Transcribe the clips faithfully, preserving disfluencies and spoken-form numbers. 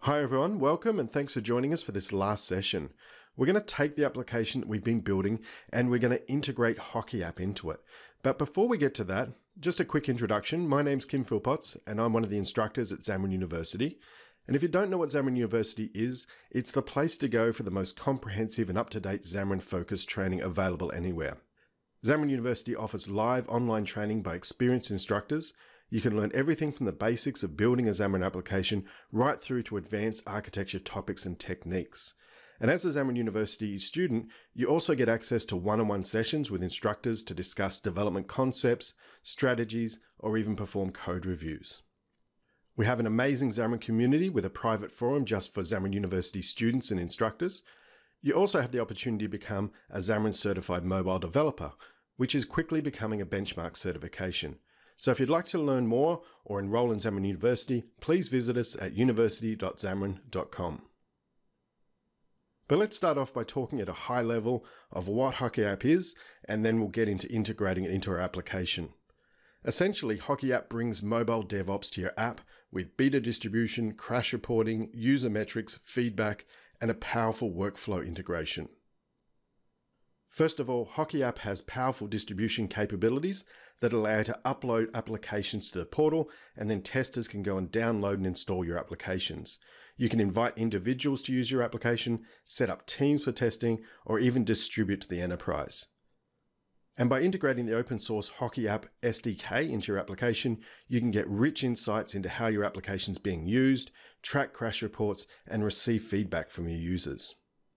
Hi everyone, welcome and thanks for joining us for this last session. We're going to take the application that we've been building and we're going to integrate HockeyApp into it. But before we get to that, just a quick introduction. My name's Kim Philpotts and I'm one of the instructors at Xamarin University. And if you don't know what Xamarin University is, it's the place to go for the most comprehensive and up-to-date Xamarin-focused training available anywhere. Xamarin University offers live online training by experienced instructors. You can learn everything from the basics of building a Xamarin application right through to advanced architecture topics and techniques. And as a Xamarin University student, you also get access to one-on-one sessions with instructors to discuss development concepts, strategies, or even perform code reviews. We have an amazing Xamarin community with a private forum just for Xamarin University students and instructors. You also have the opportunity to become a Xamarin Certified Mobile Developer, which is quickly becoming a benchmark certification. So if you'd like to learn more or enroll in Xamarin University, please visit us at university dot xamarin dot com. But let's start off by talking at a high level of what HockeyApp is, and then we'll get into integrating it into our application. Essentially, HockeyApp brings mobile DevOps to your app with beta distribution, crash reporting, user metrics, feedback, and a powerful workflow integration. First of all, HockeyApp has powerful distribution capabilities that allow you to upload applications to the portal, and then testers can go and download and install your applications. You can invite individuals to use your application, set up teams for testing, or even distribute to the enterprise. And by integrating the open source HockeyApp S D K into your application, you can get rich insights into how your application is being used, track crash reports, and receive feedback from your users.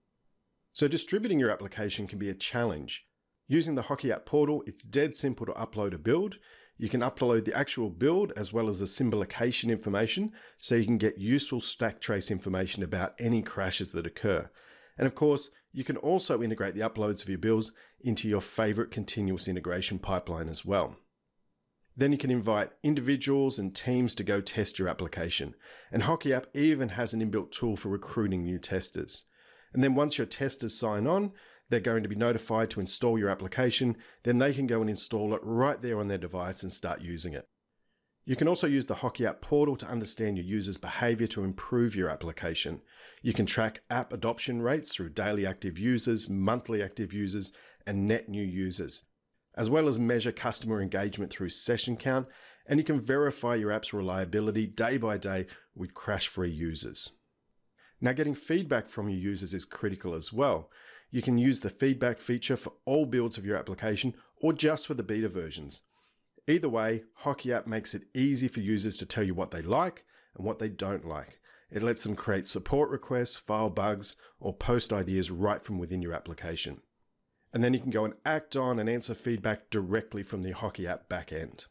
So distributing your application can be a challenge. Using the HockeyApp portal, it's dead simple to upload a build. You can upload the actual build as well as the symbolication information, so you can get useful stack trace information about any crashes that occur. And of course, you can also integrate the uploads of your builds into your favorite continuous integration pipeline as well. Then you can invite individuals and teams to go test your application. And HockeyApp even has an inbuilt tool for recruiting new testers. And then once your testers sign on, they're going to be notified to install your application. Then they can go and install it right there on their device and start using it. You can also use the HockeyApp portal to understand your users' behavior to improve your application. You can track app adoption rates through daily active users, monthly active users, and net new users, as well as measure customer engagement through session count, and you can verify your app's reliability day by day with crash-free users. Now, getting feedback from your users is critical as well. You can use the feedback feature for all builds of your application or just for the beta versions. Either way, HockeyApp makes it easy for users to tell you what they like and what they don't like. It lets them create support requests, file bugs, or post ideas right from within your application. And then you can go and act on and answer feedback directly from the HockeyApp backend.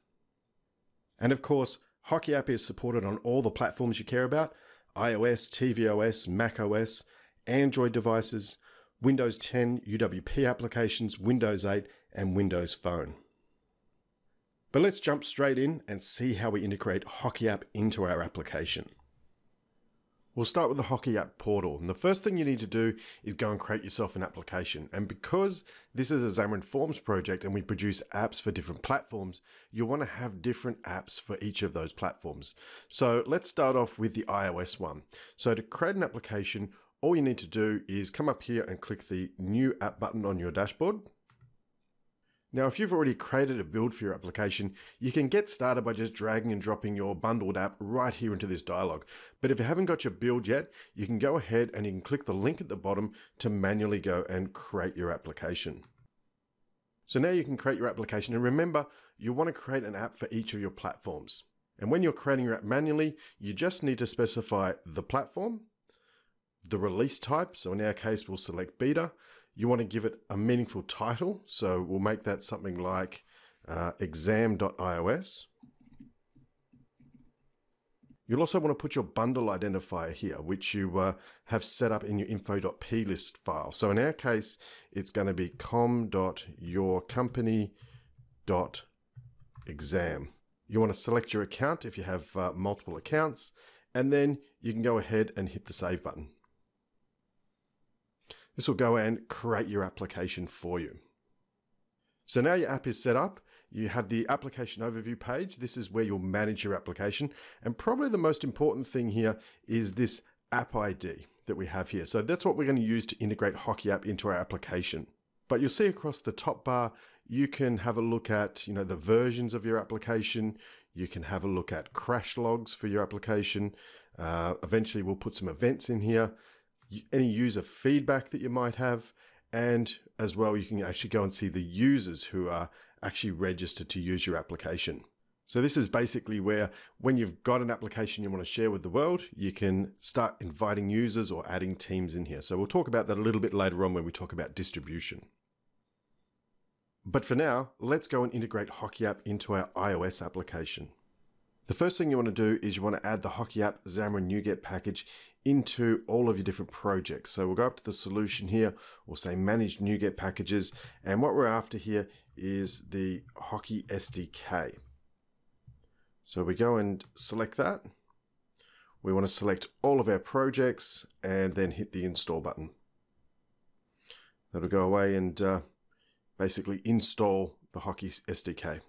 And of course, HockeyApp is supported on all the platforms you care about: iOS, tvOS, macOS, Android devices, Windows ten, U W P applications, Windows eight, and Windows Phone. But let's jump straight in and see how we integrate HockeyApp into our application. We'll start with the HockeyApp portal. And the first thing you need to do is go and create yourself an application. And because this is a Xamarin Forms project and we produce apps for different platforms, you want to have different apps for each of those platforms. So let's start off with the iOS one. So to create an application, all you need to do is come up here and click the New App button on your dashboard. Now, if you've already created a build for your application, you can get started by just dragging and dropping your bundled app right here into this dialog. But if you haven't got your build yet, you can go ahead and you can click the link at the bottom to manually go and create your application. So now you can create your application, and remember, you want to create an app for each of your platforms. And when you're creating your app manually, you just need to specify the platform, the release type, so in our case we'll select beta. You want to give it a meaningful title, so we'll make that something like uh, exam dot ios. You'll also want to put your bundle identifier here, which you uh, have set up in your info dot p list file. So in our case, it's going to be com dot your company dot exam. You want to select your account if you have uh, multiple accounts, and then you can go ahead and hit the save button. This will go and create your application for you. So now your app is set up. You have the application overview page. This is where you'll manage your application. And probably the most important thing here is this app I D that we have here. So that's what we're going to use to integrate Hockey App into our application. But you'll see across the top bar, you can have a look at, you know, the versions of your application. You can have a look at crash logs for your application. Uh, eventually, we'll put some events in here, any user feedback that you might have, and as well, you can actually go and see the users who are actually registered to use your application. So this is basically where, when you've got an application you want to share with the world, you can start inviting users or adding teams in here. So we'll talk about that a little bit later on when we talk about distribution. But for now, let's go and integrate Hockey App into our iOS application. The first thing you want to do is you want to add the Hockey App Xamarin NuGet package into all of your different projects. So we'll go up to the solution here, we'll say Manage NuGet Packages, and what we're after here is the Hockey S D K. So we go and select that. We want to select all of our projects and then hit the install button. That'll go away and uh, basically install the Hockey S D K.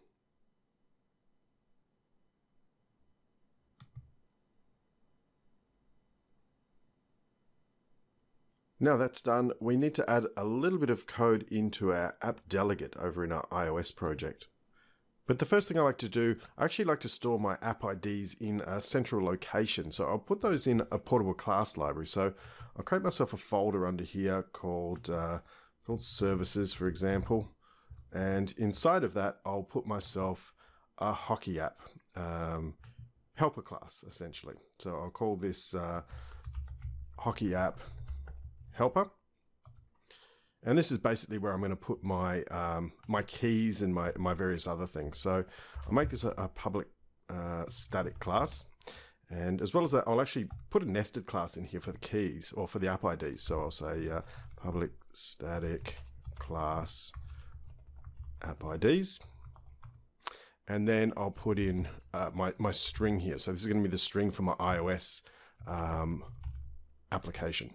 Now that's done, we need to add a little bit of code into our app delegate over in our iOS project. But the first thing I like to do, I actually like to store my app I Ds in a central location. So I'll put those in a portable class library. So I'll create myself a folder under here called, uh, called services, for example. And inside of that, I'll put myself a Hockey App um, helper class, essentially. So I'll call this uh, Hockey App helper. And this is basically where I'm going to put my um, my keys and my, my various other things. So I'll make this a, a public uh, static class. And as well as that, I'll actually put a nested class in here for the keys or for the app I Ds. So I'll say uh, public static class app I Ds. And then I'll put in uh, my, my string here. So this is going to be the string for my iOS um, application.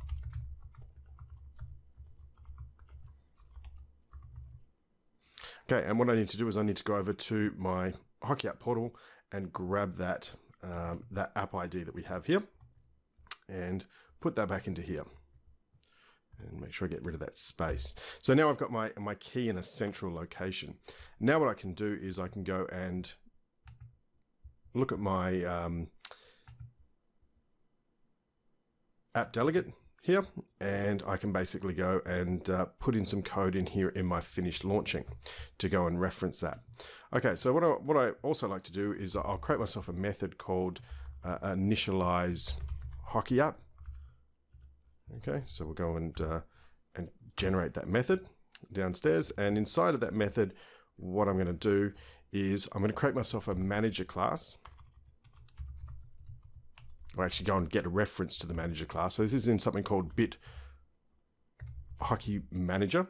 Okay, and what I need to do is I need to go over to my Hockey App portal and grab that, um, that app I D that we have here and put that back into here. And make sure I get rid of that space. So now I've got my, my key in a central location. Now what I can do is I can go and look at my um, app delegate here, and I can basically go and uh, put in some code in here in my finished launching to go and reference that. Okay, so what I, what I also like to do is I'll create myself a method called uh, initialize Hockey App. Okay, so we'll go and, uh, and generate that method downstairs, and inside of that method, what I'm going to do is I'm going to create myself a manager class. Or actually go and get a reference to the manager class. So this is in something called Bit Hockey Manager.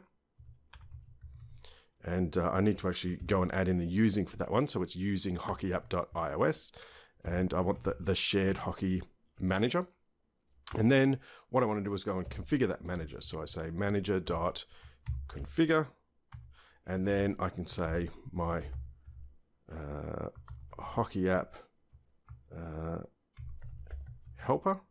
And uh, I need to actually go and add in the using for that one. So it's using hockeyapp.ios. And I want the, the shared hockey manager. And then what I want to do is go and configure that manager. So I say manager.configure. And then I can say my uh, Hockey App uh, helper.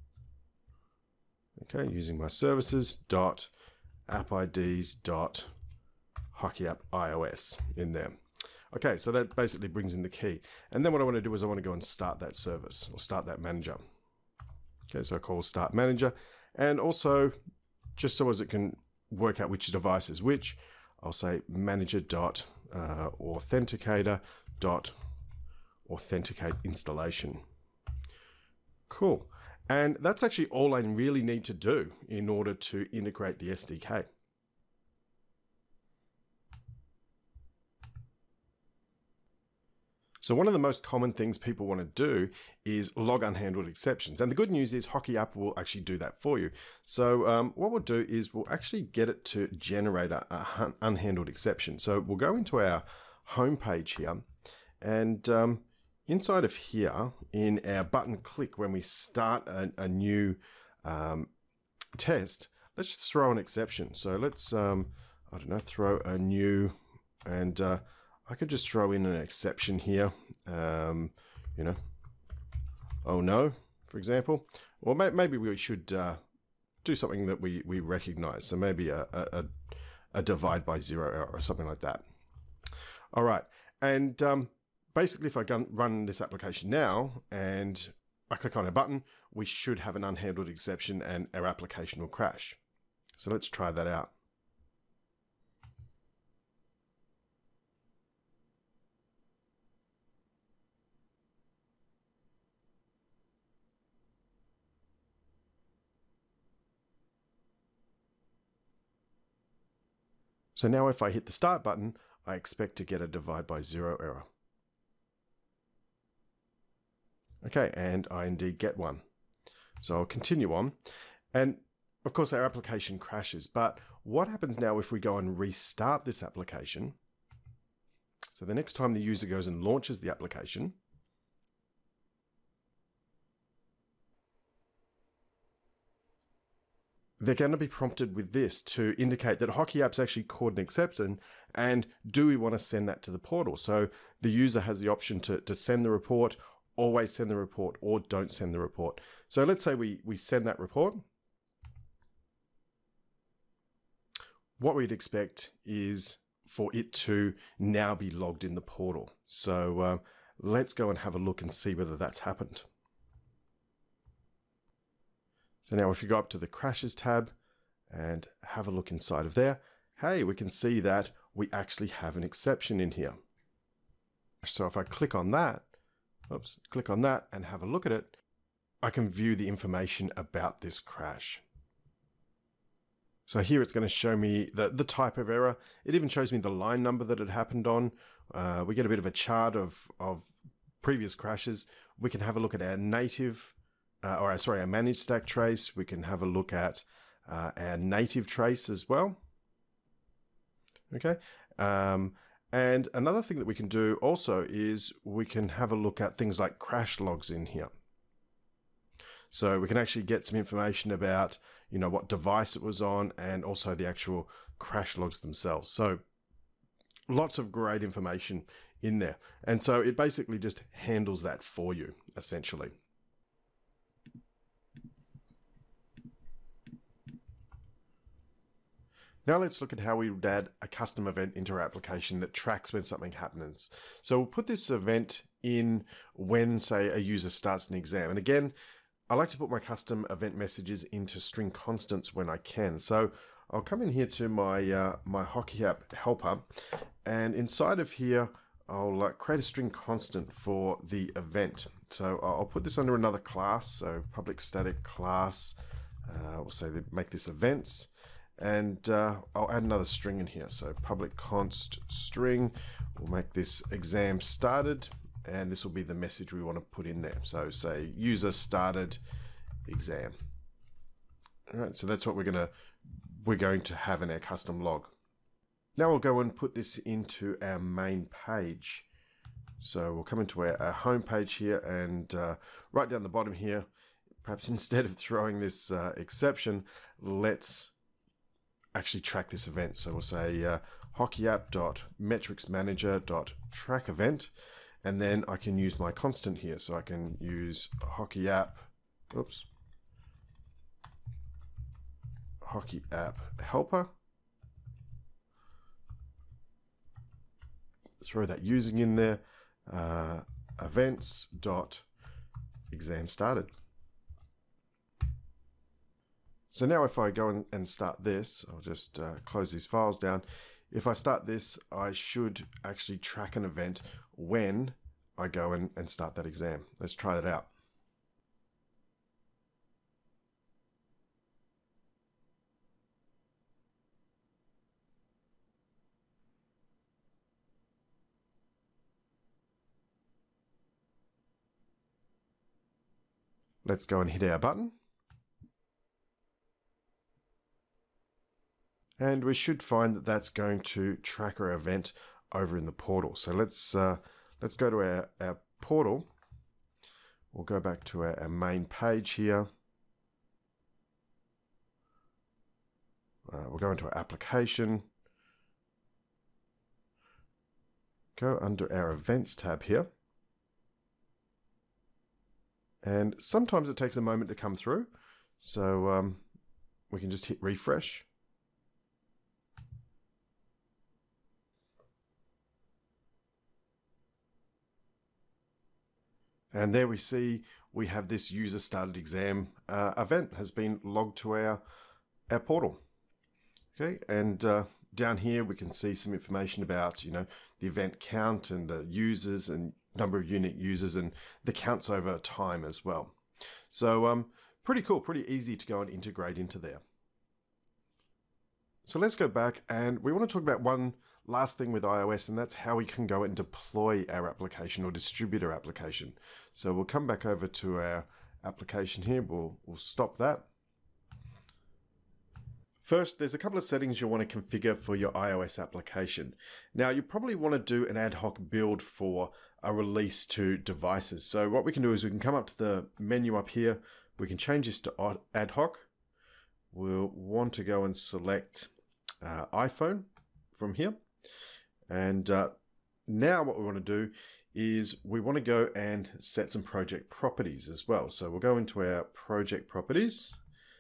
Okay, using my services dot app I Ds dot Hockey App iOS in there. Okay, so that basically brings in the key. And then what I want to do is I want to go and start that service or start that manager. Okay, so I call start manager. And also, just so as it can work out which device is which, I'll say manager dot uh, authenticator dot authenticate installation. Cool. And that's actually all I really need to do in order to integrate the S D K. So one of the most common things people want to do is log unhandled exceptions. And the good news is Hockey App will actually do that for you. So um, what we'll do is we'll actually get it to generate a, a unhandled exception. So we'll go into our home page here, and um, inside of here, in our button click, when we start a, a new um, test, let's just throw an exception. So let's, um, I don't know, throw a new, and uh, I could just throw in an exception here, um, you know, oh no, for example. or may, maybe we should uh, do something that we, we recognize. So maybe a, a, a divide by zero error or something like that. All right. And um, basically, if I run this application now and I click on a button, we should have an unhandled exception and our application will crash. So let's try that out. So now if I hit the start button, I expect to get a divide by zero error. Okay, and I indeed get one. So I'll continue on. And of course our application crashes, but what happens now if we go and restart this application? So the next time the user goes and launches the application, they're going to be prompted with this to indicate that Hockey App's actually caught an exception, and do we want to send that to the portal? So the user has the option to, to send the report, always send the report, or don't send the report. So let's say we, we send that report. What we'd expect is for it to now be logged in the portal. So uh, let's go and have a look and see whether that's happened. So now if you go up to the crashes tab and have a look inside of there, hey, we can see that we actually have an exception in here. So if I click on that, oops, click on that and have a look at it, I can view the information about this crash. So here it's going to show me the, the type of error. It even shows me the line number that it happened on. Uh, we get a bit of a chart of, of previous crashes. We can have a look at our native Uh, or sorry, our managed stack trace. We can have a look at uh, our native trace as well. Okay. Um, and another thing that we can do also is we can have a look at things like crash logs in here. So we can actually get some information about, you know, what device it was on and also the actual crash logs themselves. So lots of great information in there. And so it basically just handles that for you, essentially. Now let's look at how we would add a custom event into our application that tracks when something happens. So we'll put this event in when, say, a user starts an exam. And again, I like to put my custom event messages into string constants when I can. So I'll come in here to my, uh, my Hockey App helper, and inside of here, I'll uh, create a string constant for the event. So I'll put this under another class, so public static class. Uh, we'll say that make this events. And uh, I'll add another string in here. So public const string, we'll make this exam started, and this will be the message we want to put in there. So say user started exam. All right, so that's what we're gonna we're going to have in our custom log. Now we'll go and put this into our main page. So we'll come into our, our home page here, and uh, right down the bottom here, perhaps instead of throwing this uh, exception, let's actually track this event. So we'll say uh, hockeyapp.metricsmanager.track event, and then I can use my constant here. So I can use Hockey App, oops, Hockey App helper, throw that using in there, uh, events dot exam started. So now if I go and start this, I'll just uh, close these files down. If I start this, I should actually track an event when I go and, and start that exam. Let's try that out. Let's go and hit our button. And we should find that that's going to track our event over in the portal. So let's uh, let's go to our, our portal. We'll go back to our, our main page here. Uh, we'll go into our application. Go under our events tab here. And sometimes it takes a moment to come through. So um, we can just hit refresh. And there we see we have this user started exam uh, event has been logged to our, our portal. Okay, and uh, down here we can see some information about, you know, the event count and the users and number of unique users and the counts over time as well. So um, pretty cool, pretty easy to go and integrate into there. So let's go back and we want to talk about one last thing with iOS, and that's how we can go and deploy our application or distribute our application. So we'll come back over to our application here. We'll, we'll stop that. First, there's a couple of settings you'll want to configure for your iOS application. Now, you probably want to do an ad hoc build for a release to devices. So what we can do is we can come up to the menu up here. We can change this to ad hoc. We'll want to go and select uh, iPhone from here. And uh, now what we want to do is we want to go and set some project properties as well. So we'll go into our project properties.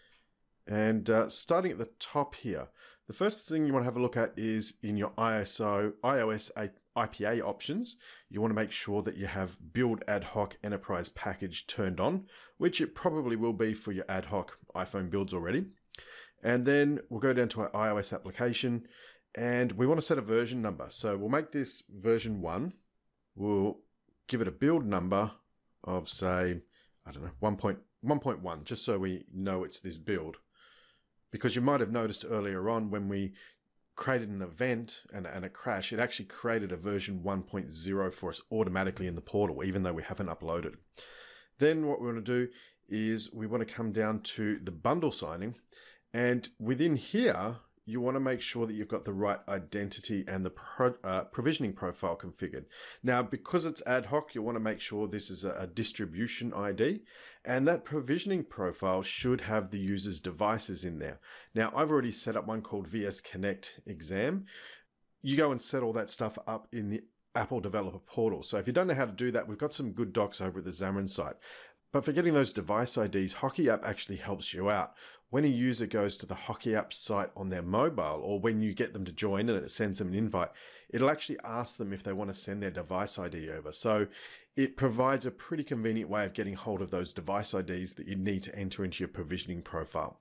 And uh, starting at the top here, the first thing you want to have a look at is in your I S O, iOS I P A options, you want to make sure that you have Build Ad Hoc Enterprise Package turned on, which it probably will be for your ad hoc iPhone builds already. And then we'll go down to our iOS application and we want to set a version number. So we'll make this version one. We'll give it a build number of, say, I don't know, one point one, just so we know it's this build. Because you might have noticed earlier on when we created an event and, and a crash, it actually created a version one point zero for us automatically in the portal, even though we haven't uploaded. Then what we want to do is we want to come down to the bundle signing. And within here, you want to make sure that you've got the right identity and the pro, uh, provisioning profile configured. Now, because it's ad hoc, you want to make sure this is a, a distribution I D, and that provisioning profile should have the user's devices in there. Now, I've already set up one called V S Connect Exam. You go and set all that stuff up in the Apple Developer Portal. So if you don't know how to do that, we've got some good docs over at the Xamarin site. But for getting those device I Ds, HockeyApp actually helps you out. When a user goes to the HockeyApp site on their mobile, or when you get them to join and it sends them an invite, it'll actually ask them if they want to send their device I D over. So it provides a pretty convenient way of getting hold of those device I Ds that you need to enter into your provisioning profile.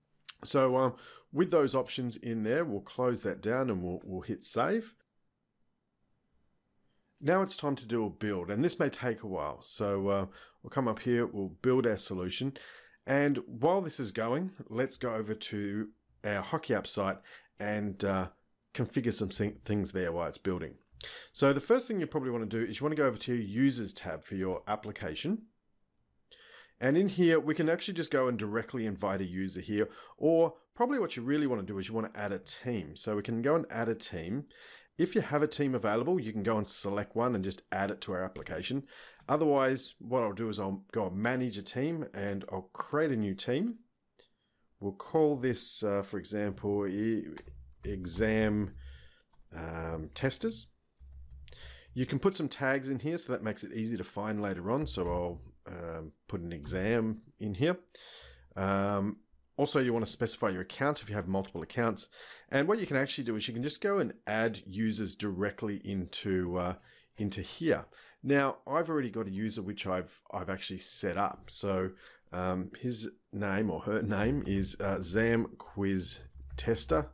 So um, with those options in there, we'll close that down and we'll, we'll hit save. Now it's time to do a build, and this may take a while. So uh, we'll come up here, we'll build our solution. And while this is going, let's go over to our HockeyApp site and uh, configure some things there while it's building. So the first thing you probably want to do is you want to go over to your Users tab for your application. And in here, we can actually just go and directly invite a user here, or probably what you really want to do is you want to add a team. So we can go and add a team. If you have a team available, you can go and select one and just add it to our application. Otherwise, what I'll do is I'll go and manage a team and I'll create a new team. We'll call this, uh, for example, exam um, testers. You can put some tags in here, so that makes it easy to find later on. So I'll um, put an exam in here. Um, Also, you want to specify your account if you have multiple accounts. And what you can actually do is you can just go and add users directly into uh, into here. Now, I've already got a user which I've I've actually set up. So um, his name or her name is uh, XamQuizTester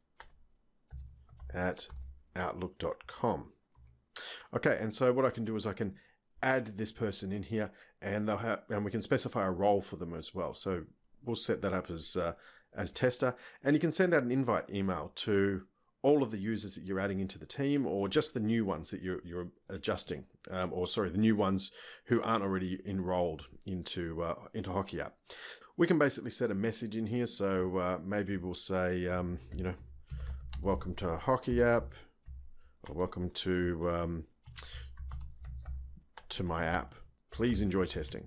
at outlook dot com. Okay, and so what I can do is I can add this person in here, and they'll have, and we can specify a role for them as well. So we'll set that up as uh, as tester, and you can send out an invite email to all of the users that you're adding into the team, or just the new ones that you're, you're adjusting, um, or sorry, the new ones who aren't already enrolled into uh, into HockeyApp. We can basically set a message in here, so uh, maybe we'll say, um, you know, welcome to HockeyApp, or welcome to um, to my app. Please enjoy testing.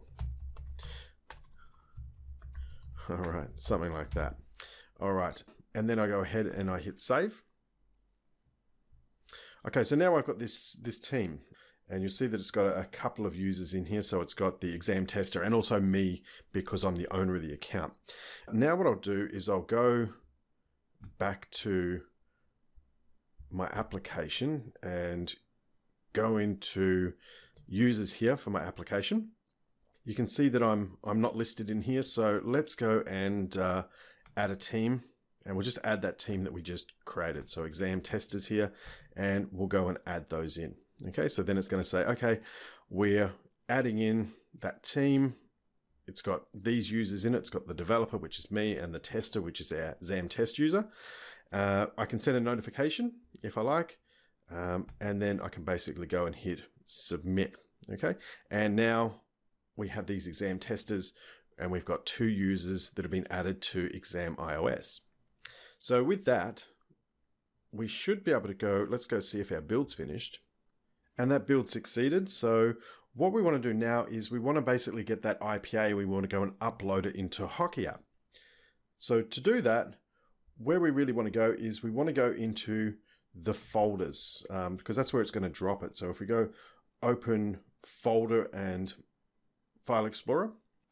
All right, something like that. All right, and then I go ahead and I hit save. Okay, so now I've got this this team, And you'll see that it's got a couple of users in here. So it's got the exam tester and also me because I'm the owner of the account. Now what I'll do is I'll go back to my application and go into users here for my application. You can see that I'm I'm not listed in here. So let's go and uh, add a team, and we'll just add that team that we just created. So exam testers here, and we'll go and add those in. Okay, so then it's going to say, okay, we're adding in that team. It's got these users in it. It's got the developer, which is me, and the tester, which is our exam test user. Uh, I can send a notification if I like, um, and then I can basically go and hit submit. Okay, and now we have these exam testers, and we've got two users that have been added to Exam iOS. So with that, we should be able to go, let's go see if our build's finished. And that build succeeded. So what we want to do now is we want to basically get that I P A. We want to go and upload it into Hockey App. So to do that, where we really want to go is we want to go into the folders, um, because that's where it's going to drop it. So if we go open folder and File Explorer,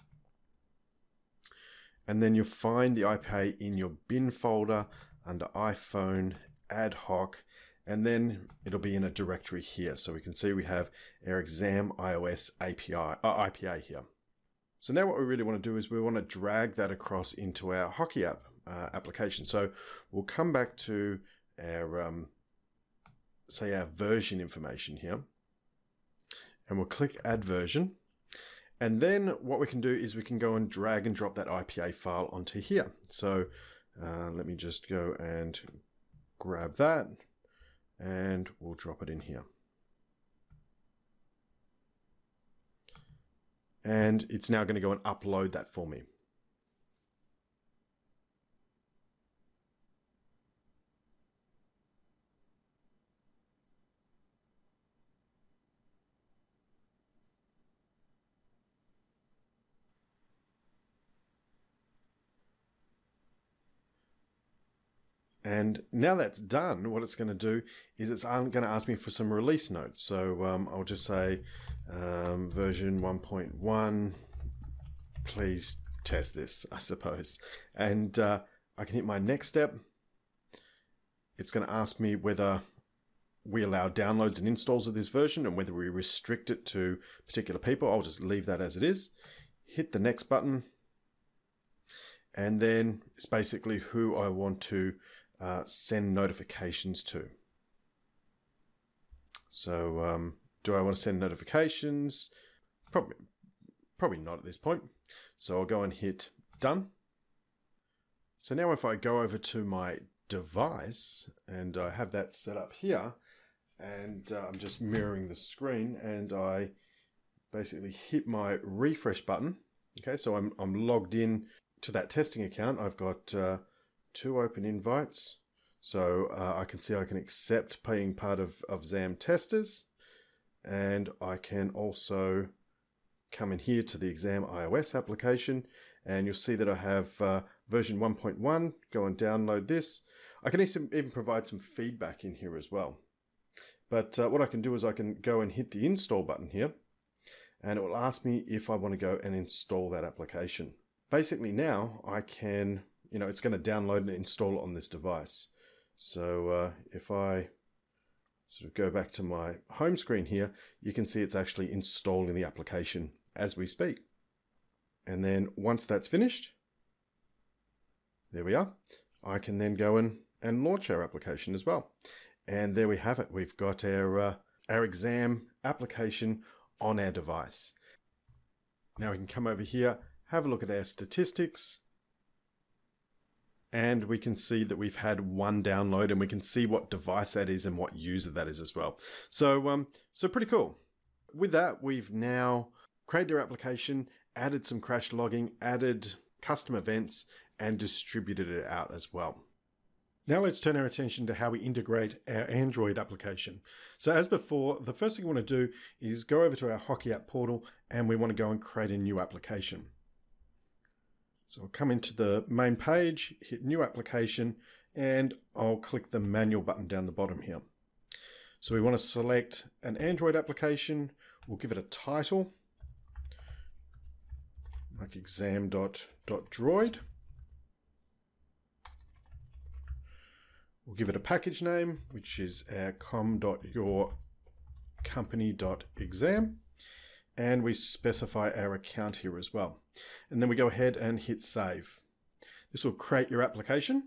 and then you'll find the I P A in your bin folder under iPhone, ad hoc, and then it'll be in a directory here. So we can see we have our Exam iOS A P I, uh, I P A here. So now what we really want to do is we want to drag that across into our Hockey App uh, application. So we'll come back to our, um, say our version information here, and we'll click Add Version. And then what we can do is we can go and drag and drop that I P A file onto here. So uh, let me just go and grab that, and we'll drop it in here. And it's now going to go and upload that for me. And now that's done, what it's going to do is it's going to ask me for some release notes. So um, I'll just say um, version one point one, please test this, I suppose. And uh, I can hit my next step. It's going to ask me whether we allow downloads and installs of this version and whether we restrict it to particular people. I'll just leave that as it is. Hit the next button. And then it's basically who I want to Uh, send notifications to. So um, do I want to send notifications? Probably, probably not at this point. So I'll go and hit done. So now if I go over to my device and I have that set up here, and uh, I'm just mirroring the screen, and I basically hit my refresh button. Okay, so I'm, I'm logged in to that testing account. I've got uh, two open invites. So uh, I can see I can accept being part of, of Exam Testers, and I can also come in here to the Exam iOS application, and you'll see that I have uh, version one point one. Go and download this. I can even provide some feedback in here as well. But uh, what I can do is I can go and hit the install button here, and it will ask me if I want to go and install that application. Basically now I can, you know, it's going to download and install it on this device. So uh, if I sort of go back to my home screen here, you can see it's actually installing the application as we speak. And then once that's finished, there we are. I can then go in and launch our application as well. And there we have it. We've got our, uh, our exam application on our device. Now we can come over here, have a look at our statistics, and we can see that we've had one download, and we can see what device that is and what user that is as well. So, um, so pretty cool. With that, we've now created our application, added some crash logging, added custom events, and distributed it out as well. Now let's turn our attention to how we integrate our Android application. So as before, the first thing we want to do is go over to our Hockey App portal, and we want to go and create a new application. So I'll come into the main page, hit new application, and I'll click the manual button down the bottom here. So we want to select an Android application. We'll give it a title, like exam.droid. We'll give it a package name, which is our com.yourcompany.exam. And we specify our account here as well. And then we go ahead and hit save. This will create your application.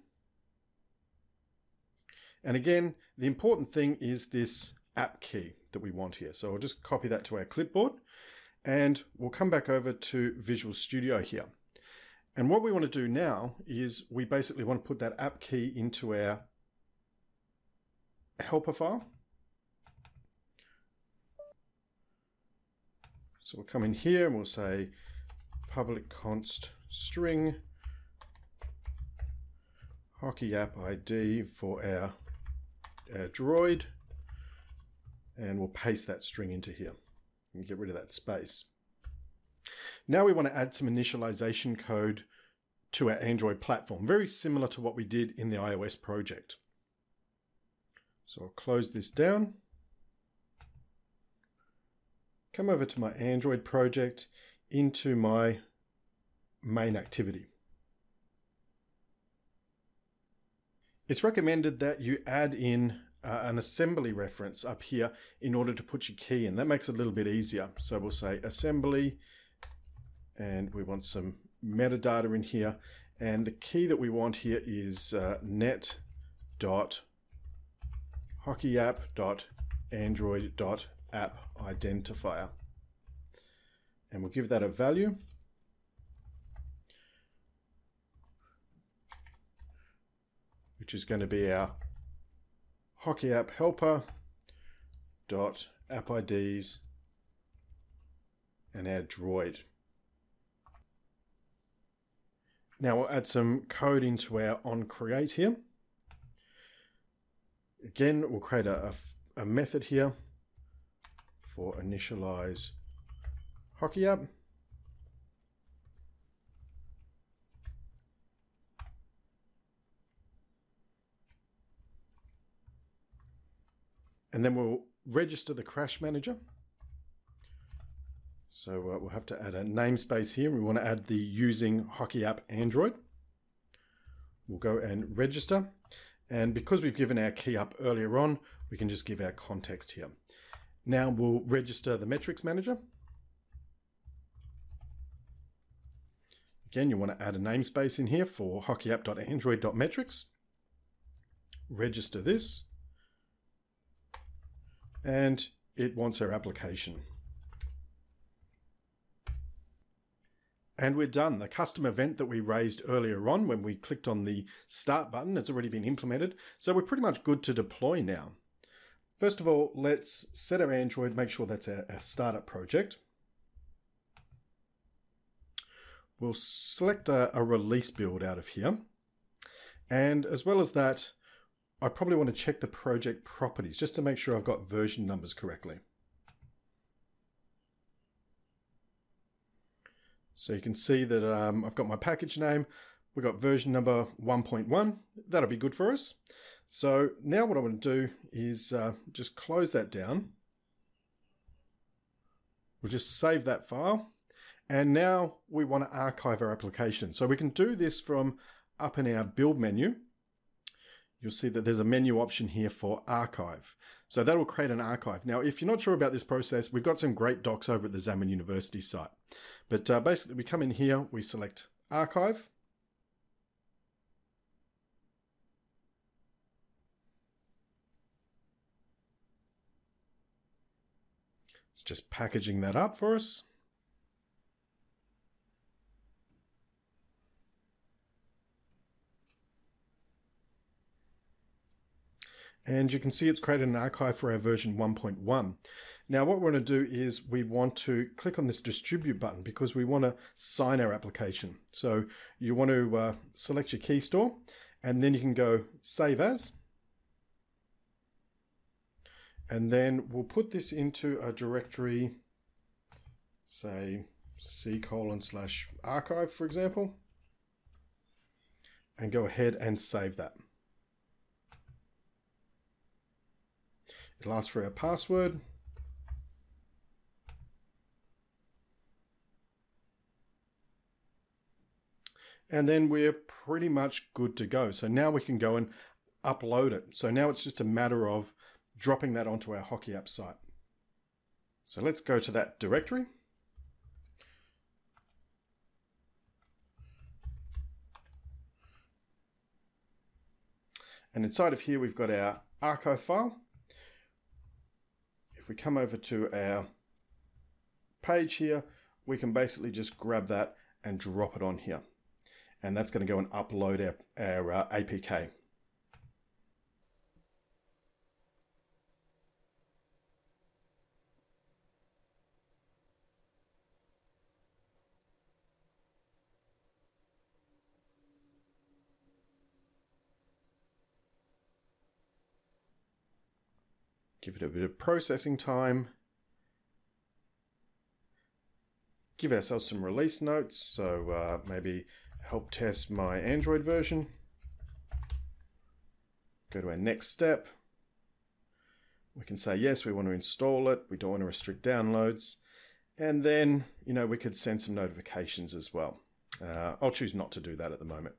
And again, the important thing is this app key that we want here. So I'll just copy that to our clipboard and we'll come back over to Visual Studio here. And what we want to do now is we basically want to put that app key into our helper file. So we'll come in here and we'll say public const string hockey app I D for our our droid, and we'll paste that string into here and get rid of that space. Now we want to add some initialization code to our Android platform, very similar to what we did in the iOS project. So I'll close this down, come over to my Android project, into my main activity. It's recommended that you add in uh, an assembly reference up here in order to put your key in. That makes it a little bit easier. So we'll say assembly, and we want some metadata in here. And the key that we want here is uh, net.hockeyapp.android.app identifier. And we'll give that a value. Which is going to be our hockey app helper dot app I Ds and our droid. Now we'll add some code into our onCreate here. Again, we'll create a, a, a method here for initialize hockey app. And then we'll register the crash manager. So uh, we'll have to add a namespace here. We want to add the using hockey app Android. We'll go and register. And because we've given our key up earlier on, we can just give our context here. Now we'll register the metrics manager. Again, you want to add a namespace in here for hockeyapp.android.metrics. Register this. And it wants our application. And we're done. The custom event that we raised earlier on when we clicked on the start button has already been implemented. So we're pretty much good to deploy now. First of all, let's set our Android, make sure that's our, our startup project. We'll select a, a release build out of here. And as well as that, I probably want to check the project properties just to make sure I've got version numbers correctly. So you can see that um, I've got my package name. We've got version number one point one. That'll be good for us. So now what I want to do is uh, just close that down. We'll just save that file. And now we want to archive our application. So we can do this from up in our build menu. You'll see that there's a menu option here for archive. So that will create an archive. Now, if you're not sure about this process, we've got some great docs over at the Xamarin University site. But uh, basically we come in here, we select archive. It's just packaging that up for us. And you can see it's created an archive for our version one point one. Now what we're going to do is we want to click on this distribute button because we want to sign our application. So you want to uh, select your key store and then you can go save as. And then we'll put this into a directory, say C colon slash archive, for example, and go ahead and save that. It'll ask for our password. And then we're pretty much good to go. So now we can go and upload it. So now it's just a matter of dropping that onto our Hockey App site. So let's go to that directory. And inside of here, we've got our archive file. If we come over to our page here, we can basically just grab that and drop it on here. And that's going to go and upload our, our uh, A P K. Give it a bit of processing time. Give ourselves some release notes. So uh, maybe help test my Android version. Go to our next step. We can say, yes, we want to install it. We don't want to restrict downloads. And then, you know, we could send some notifications as well. Uh, I'll choose not to do that at the moment.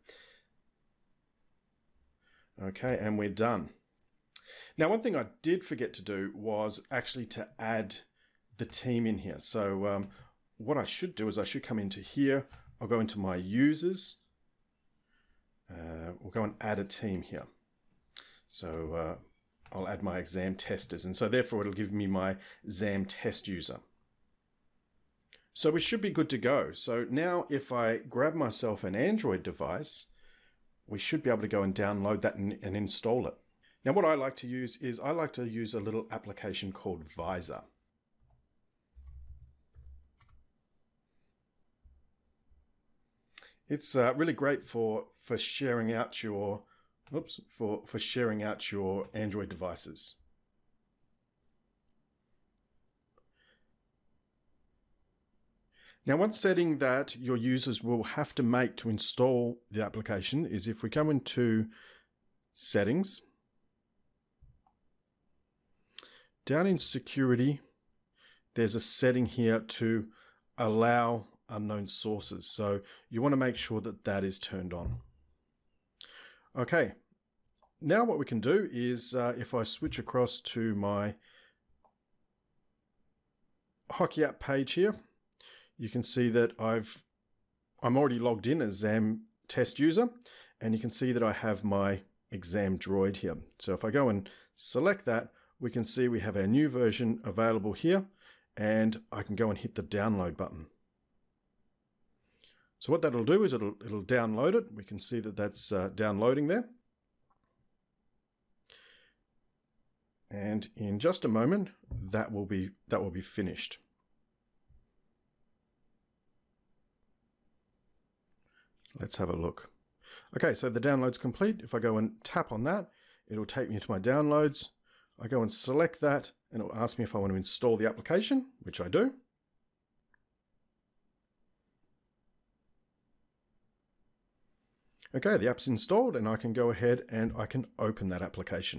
Okay, and we're done. Now, one thing I did forget to do was actually to add the team in here. So um, what I should do is I should come into here. I'll go into my users. Uh, we'll go and add a team here. So uh, I'll add my exam testers. And so therefore it'll give me my exam test user. So we should be good to go. So now if I grab myself an Android device, we should be able to go and download that and, and install it. Now what I like to use is I like to use a little application called Visor. It's uh, really great for, for sharing out your, oops, for, for sharing out your Android devices. Now, one setting that your users will have to make to install the application is if we come into Settings, down in Security, there's a setting here to allow unknown sources. So you want to make sure that that is turned on. Okay, now what we can do is uh, if I switch across to my Hockey App page here, you can see that I've, I'm already logged in as exam test user, and you can see that I have my exam droid here. So if I go and select that, we can see we have our new version available here, and I can go and hit the download button. So what that'll do is it'll, it'll download it. We can see that that's uh, downloading there. And in just a moment, that will be, that will be finished. Let's have a look. Okay, so the download's complete. If I go and tap on that, it'll take me to my downloads. I go and select that, and it'll ask me if I want to install the application, which I do. Okay, the app's installed, and I can go ahead and I can open that application.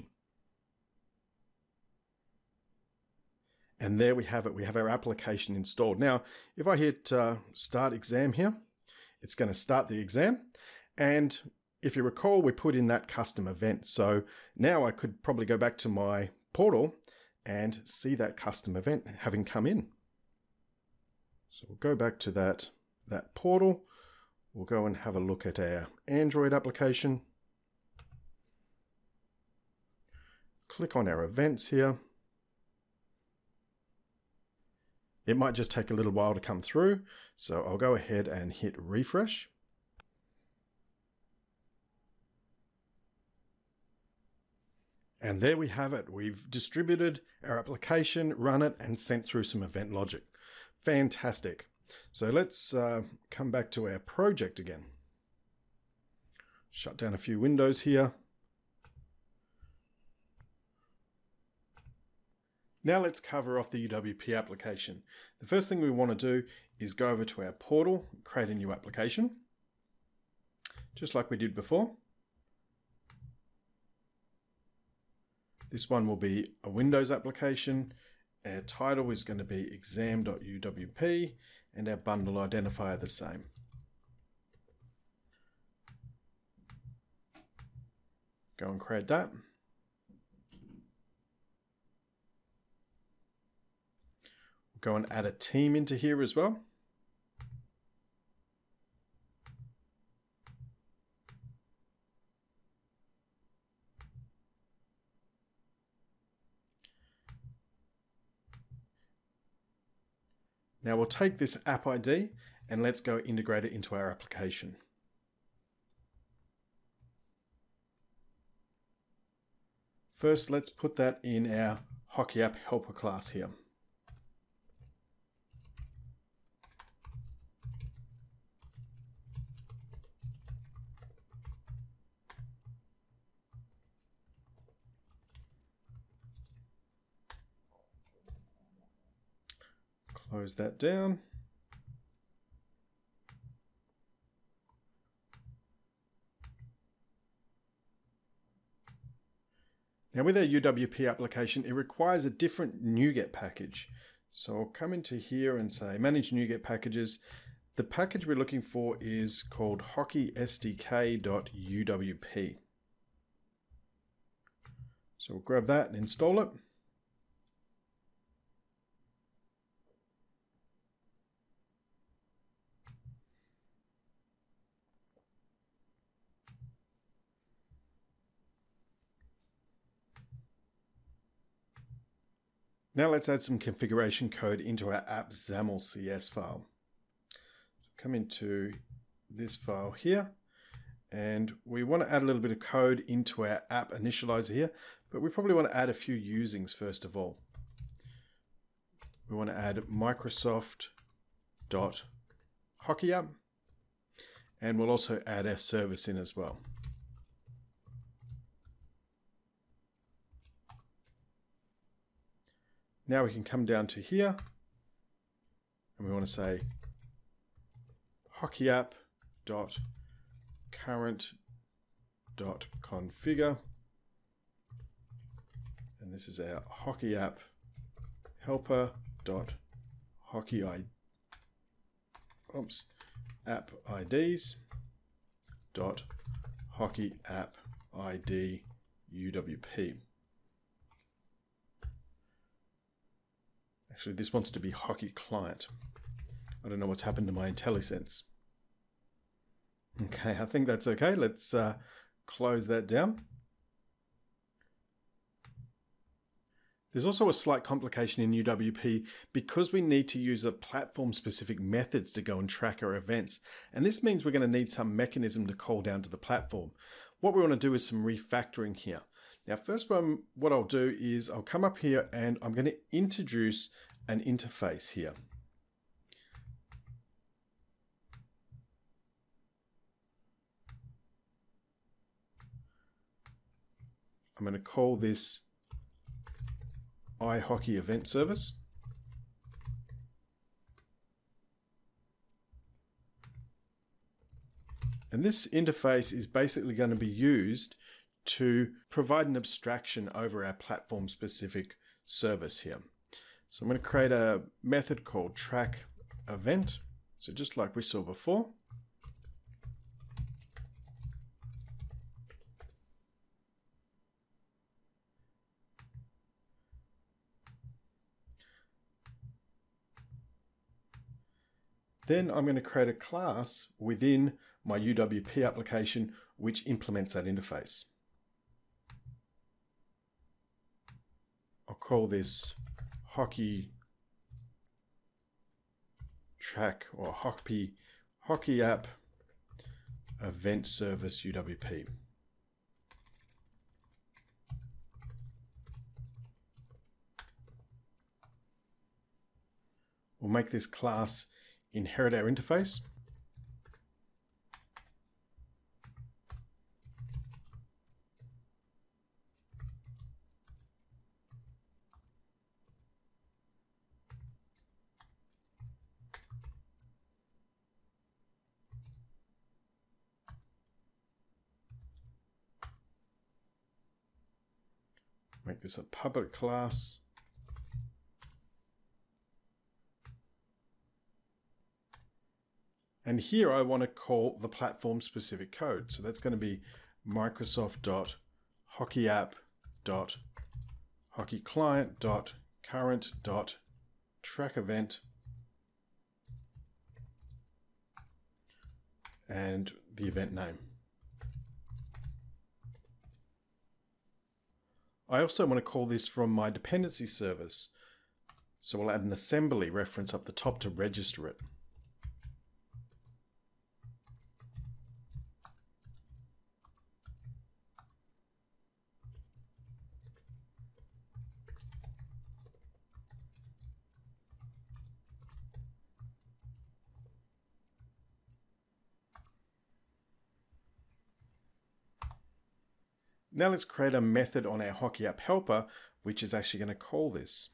And there we have it. We have our application installed. Now, if I hit uh, Start Exam here, it's going to start the exam. And if you recall, we put in that custom event. So now I could probably go back to my portal and see that custom event having come in. So we'll go back to that, that portal. We'll go and have a look at our Android application. Click on our events here. It might just take a little while to come through. So I'll go ahead and hit refresh. And there we have it. We've distributed our application, run it, and sent through some event logic. Fantastic. So let's uh, come back to our project again. Shut down a few windows here. Now let's cover off the U W P application. The first thing we want to do is go over to our portal, create a new application, just like we did before. This one will be a Windows application. Our title is going to be exam dot U W P and our bundle identifier the same. Go and create that. Go and add a team into here as well. Now we'll take this app I D and let's go integrate it into our application. First, let's put that in our Hockey App Helper class here. Close that down. Now with our U W P application, it requires a different NuGet package. So I'll come into here and say manage NuGet packages. The package we're looking for is called hockey S D K dot U W P. So we'll grab that and install it. Now let's add some configuration code into our app XAML C S file. Come into this file here, and we want to add a little bit of code into our app initializer here, but we probably want to add a few usings first of all. We want to add Microsoft dot hockey app, and we'll also add our service in as well. Now we can come down to here and we want to say hockey app dot current dot configure, and this is our hockey app helper dot hockey I oops app I Ds dot hockey app I D U W P. Actually, this wants to be hockey client. I don't know what's happened to my IntelliSense. Okay, I think that's okay. Let's uh, close that down. There's also a slight complication in U W P because we need to use a platform-specific methods to go and track our events. And this means we're going to need some mechanism to call down to the platform. What we want to do is some refactoring here. Now, first one, what I'll do is I'll come up here and I'm going to introduce an interface here. I'm going to call this iHockey Event Service. And this interface is basically going to be used to provide an abstraction over our platform specific service here. So I'm going to create a method called track event. So just like we saw before. Then I'm going to create a class within my U W P application which implements that interface. I'll call this hockey track or hockey hockey app event service U W P. We'll make this class inherit our interface. Make this a public class. And here I want to call the platform specific code. So that's going to be microsoft.hockeyapp.hockeyclient.current.trackEvent and the event name. I also want to call this from my dependency service. So we'll add an assembly reference up the top to register it. Now let's create a method on our Hockey App helper, which is actually going to call this.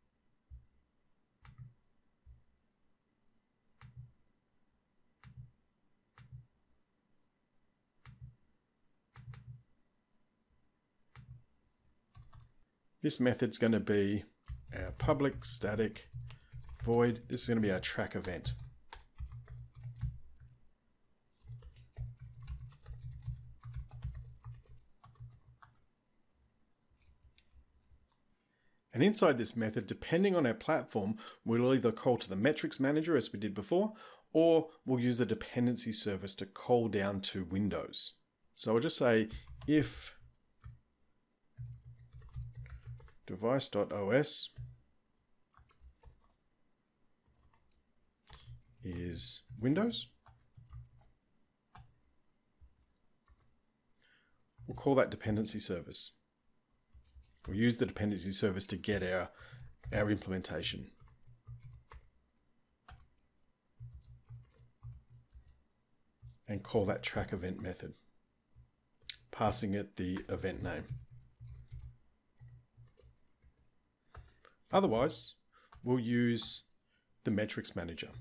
This method's going to be our public static void. This is going to be our track event. And inside this method, depending on our platform, we'll either call to the metrics manager as we did before, or we'll use a dependency service to call down to Windows. So I'll just say if device.os is Windows, we'll call that dependency service. We'll use the dependency service to get our, our implementation. And call that track event method, passing it the event name. Otherwise, we'll use the metrics manager.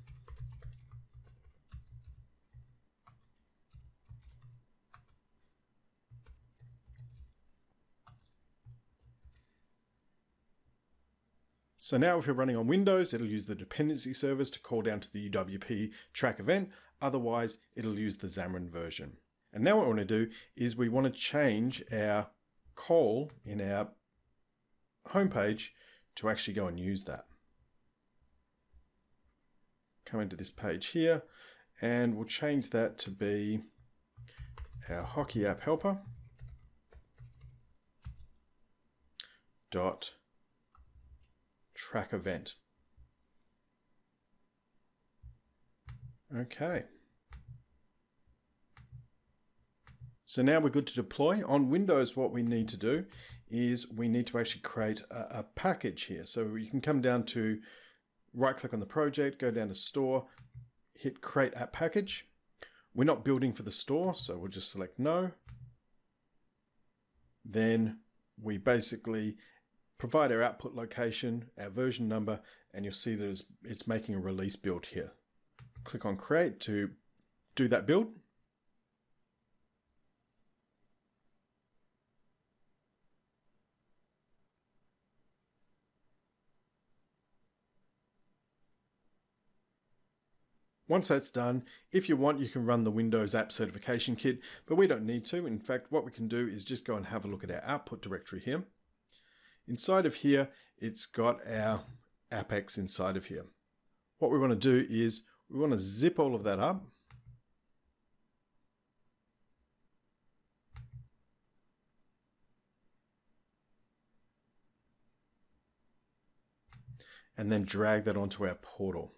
So now if you're running on Windows, it'll use the dependency service to call down to the U W P track event. Otherwise, it'll use the Xamarin version. And now what we want to do is we want to change our call in our homepage to actually go and use that. Come into this page here, and we'll change that to be our Hockey App helper dot track event. Okay. So now we're good to deploy. On Windows, what we need to do is we need to actually create a, a package here. So you can come down to right click on the project, go down to store, hit create app package. We're not building for the store, so we'll just select no. Then we basically provide our output location, our version number, and you'll see that it's making a release build here. Click on create to do that build. Once that's done, if you want, you can run the Windows App Certification Kit, but we don't need to. In fact, what we can do is just go and have a look at our output directory here. Inside of here, it's got our AppX inside of here. What we want to do is we want to zip all of that up. And then drag that onto our portal.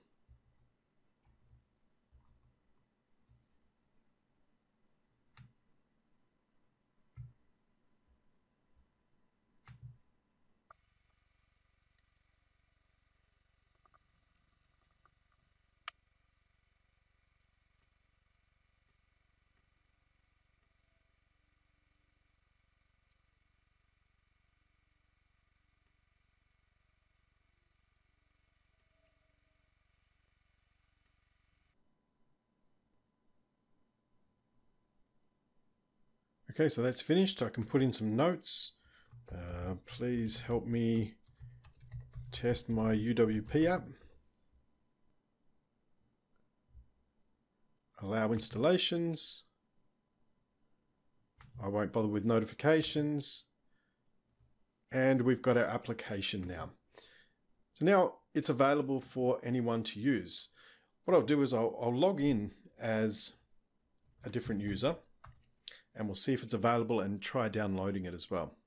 Okay, so that's finished. I can put in some notes. Uh, please help me test my U W P app. Allow installations. I won't bother with notifications. And we've got our application now. So now it's available for anyone to use. What I'll do is I'll, I'll log in as a different user, and we'll see if it's available and try downloading it as well.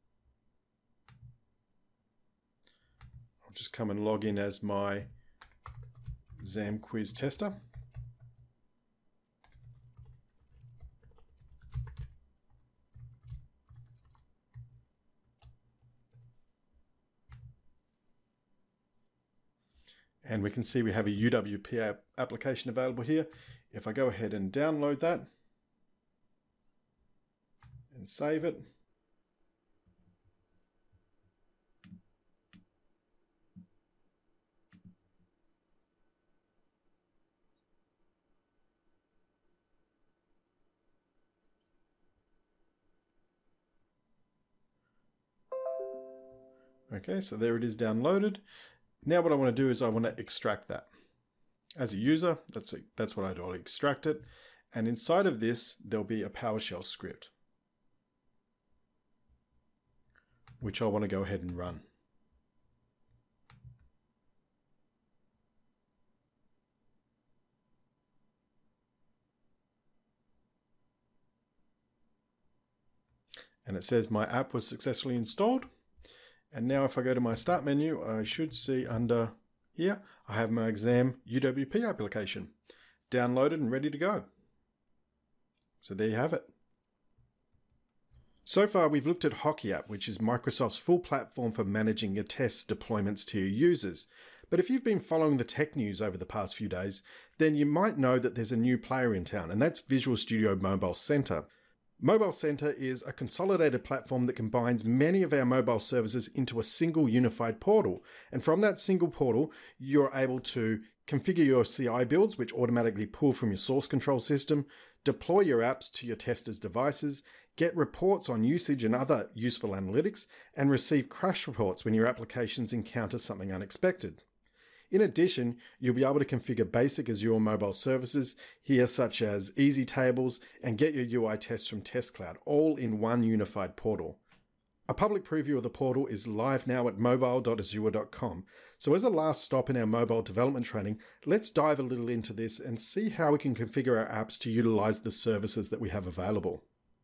I'll just come and log in as my XamQuiz tester. And we can see we have a U W P app application available here. If I go ahead and download that and save it, okay, so there it is downloaded. Now what I want to do is I want to extract that. As a user, that's, a, that's what I do. I'll extract it. And inside of this, there'll be a PowerShell script, which I want to go ahead and run. And it says my app was successfully installed. And now if I go to my start menu, I should see under here, I have my Xam U W P application downloaded and ready to go. So there you have it. So far, we've looked at HockeyApp, which is Microsoft's full platform for managing your tests deployments to your users. But if you've been following the tech news over the past few days, then you might know that there's a new player in town, and that's Visual Studio Mobile Center. Mobile Center is a consolidated platform that combines many of our mobile services into a single unified portal. And from that single portal, you're able to configure your C I builds, which automatically pull from your source control system, deploy your apps to your testers' devices, get reports on usage and other useful analytics, and receive crash reports when your applications encounter something unexpected. In addition, you'll be able to configure basic Azure mobile services here, such as Easy Tables, and get your U I tests from Test Cloud, all in one unified portal. A public preview of the portal is live now at mobile dot azure dot com. So as a last stop in our mobile development training, let's dive a little into this and see how we can configure our apps to utilize the services that we have available.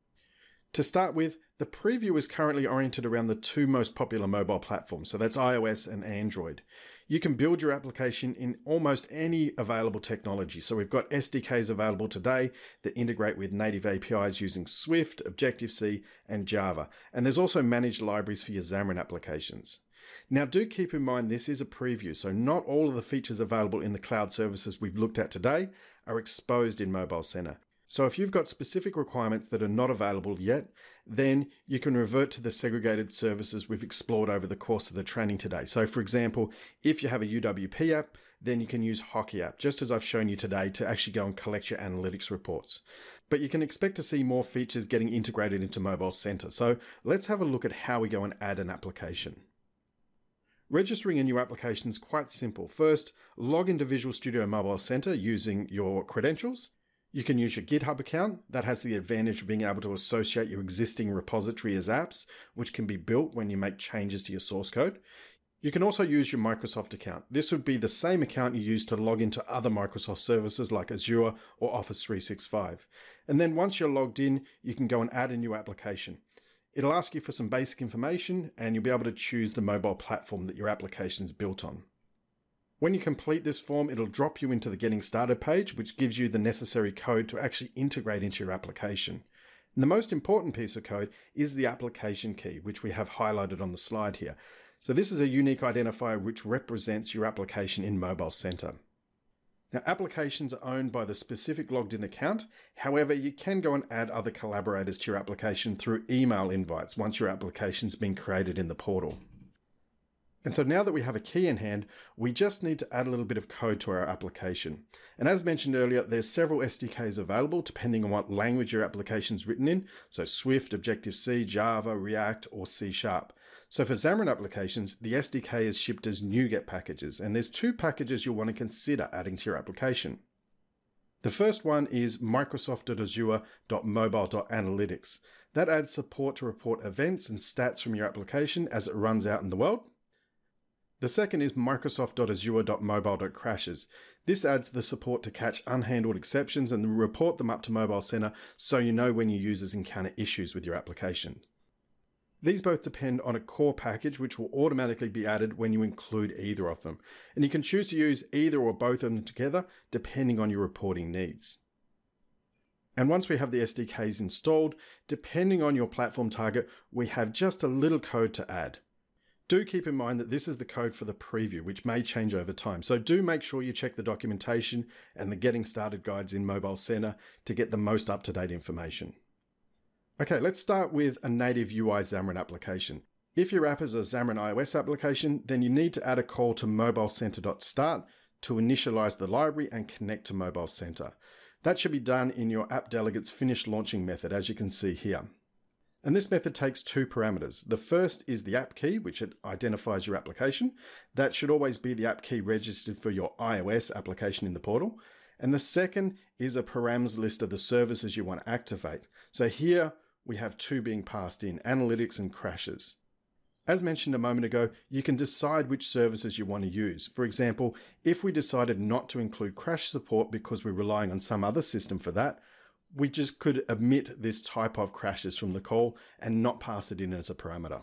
To start with, the preview is currently oriented around the two most popular mobile platforms, so that's iOS and Android. You can build your application in almost any available technology. So we've got S D Ks available today that integrate with native A P Is using Swift, Objective-C, and Java. And there's also managed libraries for your Xamarin applications. Now do keep in mind this is a preview, so not all of the features available in the cloud services we've looked at today are exposed in Mobile Center. So if you've got specific requirements that are not available yet, then you can revert to the segregated services we've explored over the course of the training today. So for example, if you have a U W P app, then you can use HockeyApp, just as I've shown you today, to actually go and collect your analytics reports. But you can expect to see more features getting integrated into Mobile Center. So let's have a look at how we go and add an application. Registering a new application is quite simple. First, log into Visual Studio Mobile Center using your credentials. You can use your GitHub account. That has the advantage of being able to associate your existing repository as apps, which can be built when you make changes to your source code. You can also use your Microsoft account. This would be the same account you use to log into other Microsoft services like Azure or Office three sixty-five. And then once you're logged in, you can go and add a new application. It'll ask you for some basic information, and you'll be able to choose the mobile platform that your application is built on. When you complete this form, it'll drop you into the Getting Started page, which gives you the necessary code to actually integrate into your application. And the most important piece of code is the application key, which we have highlighted on the slide here. So this is a unique identifier which represents your application in Mobile Center. Now, applications are owned by the specific logged in account. However, you can go and add other collaborators to your application through email invites once your application's been created in the portal. And so now that we have a key in hand, we just need to add a little bit of code to our application. And as mentioned earlier, there's several S D Ks available depending on what language your application is written in. So Swift, Objective-C, Java, React, or C Sharp. So for Xamarin applications, the S D K is shipped as NuGet packages, and there's two packages you'll want to consider adding to your application. The first one is microsoft dot azure dot mobile dot analytics. That adds support to report events and stats from your application as it runs out in the world. The second is microsoft dot azure dot mobile dot crashes. This adds the support to catch unhandled exceptions and report them up to Mobile Center so you know when your users encounter issues with your application. These both depend on a core package which will automatically be added when you include either of them. And you can choose to use either or both of them together depending on your reporting needs. And once we have the S D Ks installed, depending on your platform target, we have just a little code to add. Do keep in mind that this is the code for the preview, which may change over time. So do make sure you check the documentation and the Getting Started guides in Mobile Center to get the most up-to-date information. Okay, let's start with a native U I Xamarin application. If your app is a Xamarin iOS application, then you need to add a call to mobilecenter.start to initialize the library and connect to Mobile Center. That should be done in your app delegate's finish launching method, as you can see here. And this method takes two parameters. The first is the app key, which identifies your application. That should always be the app key registered for your iOS application in the portal. And the second is a params list of the services you want to activate. So here we have two being passed in, analytics and crashes. As mentioned a moment ago, you can decide which services you want to use. For example, if we decided not to include crash support because we're relying on some other system for that, we just could omit this type of crashes from the call and not pass it in as a parameter.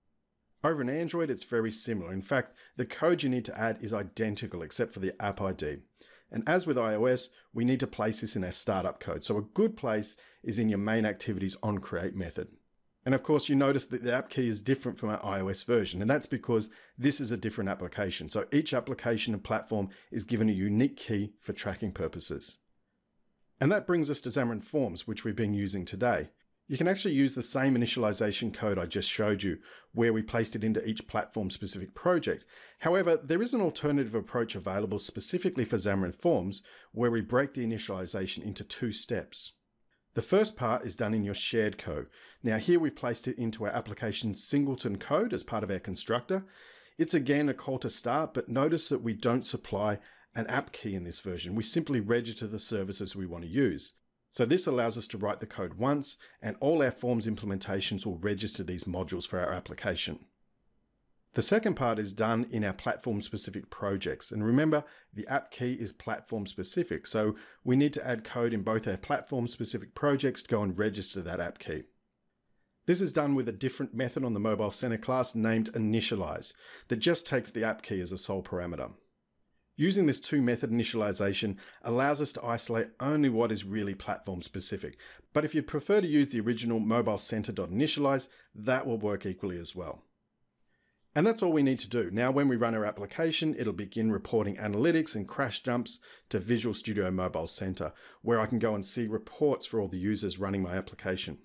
Over in Android, it's very similar. In fact, the code you need to add is identical except for the app I D. And as with iOS, we need to place this in our startup code. So a good place is in your main activities on create method. And of course, you notice that the app key is different from our iOS version, and that's because this is a different application. So each application and platform is given a unique key for tracking purposes. And that brings us to Xamarin Forms, which we've been using today. You can actually use the same initialization code I just showed you, where we placed it into each platform-specific project. However, there is an alternative approach available specifically for Xamarin Forms, where we break the initialization into two steps. The first part is done in your shared code. Now here we've placed it into our application's singleton code as part of our constructor. It's again a call to start, but notice that we don't supply an app key in this version. We simply register the services we want to use. So this allows us to write the code once, and all our Forms implementations will register these modules for our application. The second part is done in our platform-specific projects. And remember, the app key is platform-specific, so we need to add code in both our platform-specific projects to go and register that app key. This is done with a different method on the Mobile Center class named initialize that just takes the app key as a sole parameter. Using this two-method initialization allows us to isolate only what is really platform-specific. But if you prefer to use the original mobilecenter.initialize, that will work equally as well. And that's all we need to do. Now when we run our application, it'll begin reporting analytics and crash dumps to Visual Studio Mobile Center, where I can go and see reports for all the users running my application.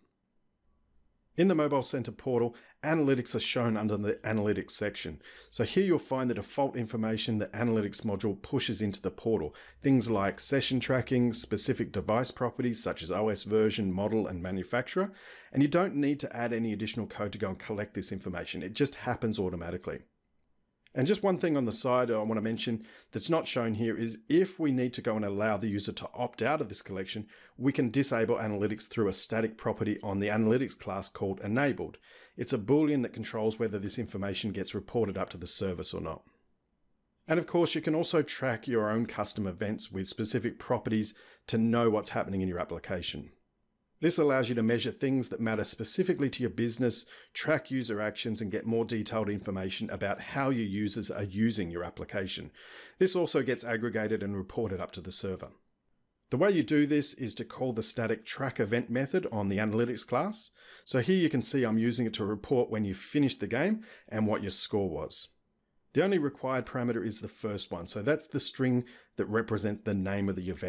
In the Mobile Center portal, analytics are shown under the Analytics section. So here you'll find the default information the Analytics module pushes into the portal. Things like session tracking, specific device properties such as O S version, model, and manufacturer. And you don't need to add any additional code to go and collect this information. It just happens automatically. And just one thing on the side I want to mention that's not shown here is if we need to go and allow the user to opt out of this collection, we can disable analytics through a static property on the analytics class called enabled. It's a Boolean that controls whether this information gets reported up to the service or not. And of course, you can also track your own custom events with specific properties to know what's happening in your application. This allows you to measure things that matter specifically to your business, track user actions, and get more detailed information about how your users are using your application. This also gets aggregated and reported up to the server. The way you do this is to call the static track event method on the analytics class. So here you can see I'm using it to report when you finished the game and what your score was. The only required parameter is the first one, so that's the string that represents the name of the event.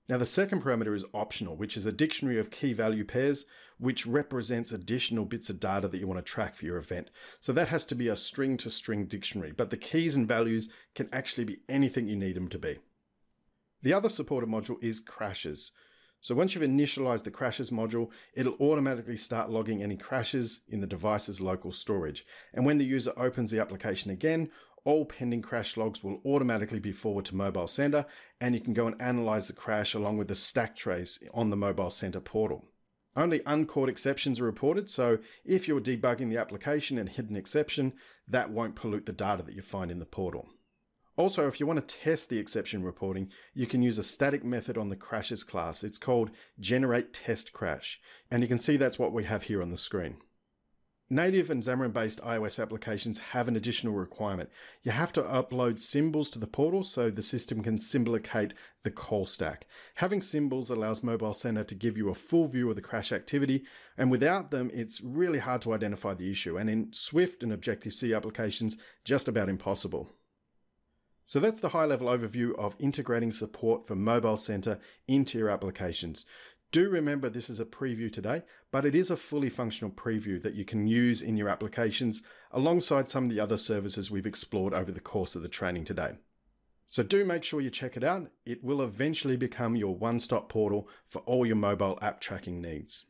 Now the second parameter is optional, which is a dictionary of key value pairs, which represents additional bits of data that you want to track for your event. So that has to be a string to string dictionary, but the keys and values can actually be anything you need them to be. The other supported module is crashes. So once you've initialized the crashes module, it'll automatically start logging any crashes in the device's local storage. And when the user opens the application again, all pending crash logs will automatically be forwarded to Mobile Center, and you can go and analyze the crash along with the stack trace on the Mobile Center portal. Only uncaught exceptions are reported, so if you're debugging the application and hit an exception, that won't pollute the data that you find in the portal. Also, if you want to test the exception reporting, you can use a static method on the crashes class. It's called generate test crash, and you can see that's what we have here on the screen. Native and Xamarin-based iOS applications have an additional requirement. You have to upload symbols to the portal so the system can symbolicate the call stack. Having symbols allows Mobile Center to give you a full view of the crash activity, and without them, it's really hard to identify the issue, and in Swift and Objective-C applications, just about impossible. So that's the high-level overview of integrating support for Mobile Center into your applications. Do remember this is a preview today, but it is a fully functional preview that you can use in your applications alongside some of the other services we've explored over the course of the training today. So do make sure you check it out. It will eventually become your one-stop portal for all your mobile app tracking needs.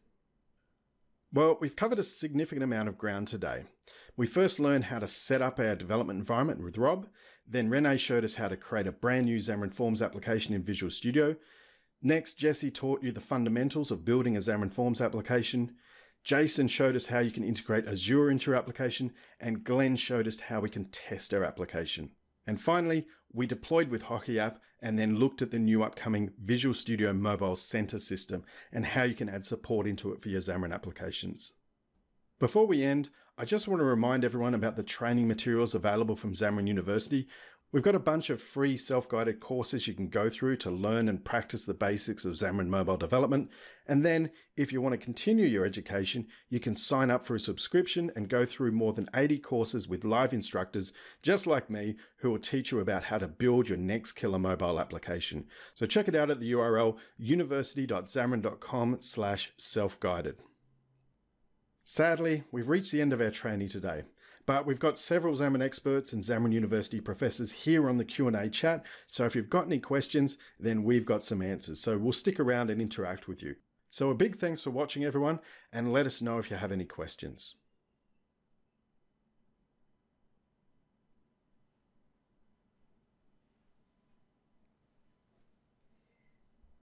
Well, we've covered a significant amount of ground today. We first learned how to set up our development environment with Rob. Then Renee showed us how to create a brand new Xamarin Forms application in Visual Studio. Next, Jesse taught you the fundamentals of building a Xamarin Forms application. Jason showed us how you can integrate Azure into your application. And Glenn showed us how we can test our application. And finally, we deployed with HockeyApp and then looked at the new upcoming Visual Studio Mobile Center system and how you can add support into it for your Xamarin applications. Before we end, I just want to remind everyone about the training materials available from Xamarin University. We've got a bunch of free self-guided courses you can go through to learn and practice the basics of Xamarin mobile development. And then, if you want to continue your education, you can sign up for a subscription and go through more than eighty courses with live instructors, just like me, who will teach you about how to build your next killer mobile application. So check it out at the U R L university.xamarin.com slash self-guided. Sadly, we've reached the end of our training today, but we've got several Xamarin experts and Xamarin University professors here on the Q and A chat, so if you've got any questions, then we've got some answers, so we'll stick around and interact with you. So a big thanks for watching, everyone, and let us know if you have any questions.